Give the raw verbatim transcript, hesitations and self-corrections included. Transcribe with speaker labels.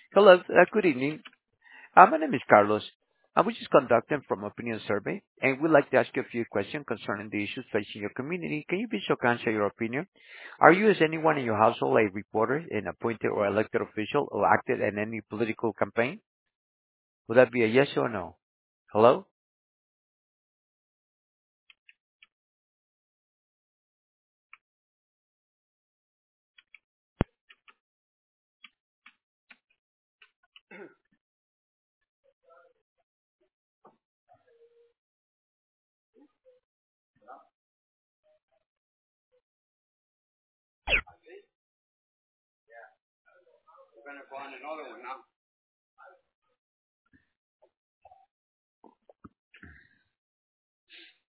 Speaker 1: Hello, uh, good evening. Uh, My name is Carlos. I was just conducting from opinion survey, and we'd like to ask you a few questions concerning the issues facing your community. Can you be so kind share your opinion? Are you, as anyone in your household, a reporter, an appointed or elected official, or acted in any political campaign? Would that be a yes or no? Hello?